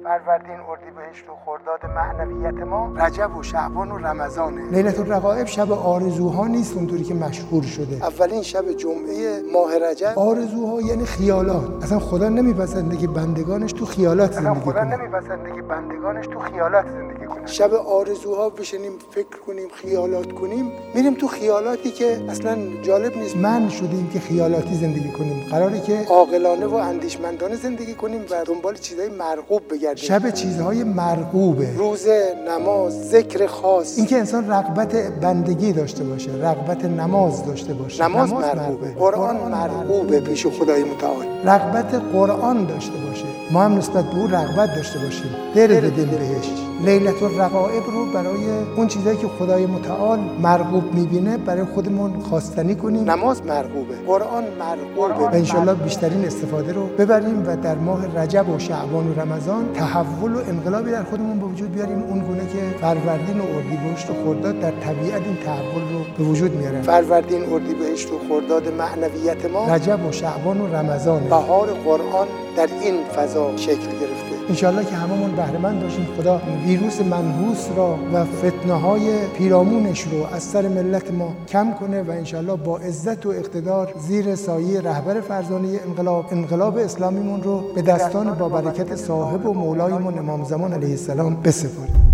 فروردین، اردیبهشت و خرداد معنویت ما رجب و شعبان و رمضانه. لیلة الرغائب شب آرزوها نیست اونطوری که مشهور شده. اولین شب جمعه ماه رجب. آرزوها یعنی خیالات. اصلا خدا نمیپسنده که بندگانش تو خیالات زندگی کنن. شب آرزوها بشینیم فکر کنیم، خیالات کنیم، میریم تو خیالاتی که اصلا جالب نیست. من شدیم که خیالاتی زندگی کنیم. قراره که عاقلانه و اندیشمندانه زندگی کنیم و دنبال چیزهای مرغوب بگردیم. شب چیزهای مرغوبه، روزه، نماز، ذکر خاص، اینکه انسان رغبت بندگی داشته باشه، رغبت نماز داشته باشه. نماز مرغوبه، قرآن مرغوبه پیش خدای متعال. رغبت قرآن داشته باشه، ما هم نسبت به اون رغبت داشته باشیم، دل بدیم بهش. لیلة الرغائب رو برای اون چیزایی که خدای متعال مرغوب میبینه برای خودمون خواستنی کنیم. نماز مرغوبه، قرآن مرغوبه و انشالله بیشترین استفاده رو ببریم و در ماه رجب و شعبان و رمضان تحول و انقلابی در خودمون به وجود بیاریم، اون گونه که فروردین و اردیبهشت و خرداد در طبیعت این تحول رو به وجود میارن. فروردین، اردیبهشت و خرداد معنویت ما رجب و شعبان و رمضان. بهار قرآن در این فضا شکل گرفته. انشالله که هممون بهره مند باشیم. خدا ویروس منحوس را و فتنه‌های پیرامونش رو از سر ملت ما کم کنه و انشالله با عزت و اقتدار زیر سایه رهبر فرزانه انقلاب اسلامیمون رو به دستان با برکت صاحب و مولایمون امام زمان علیه السلام بسپاریم.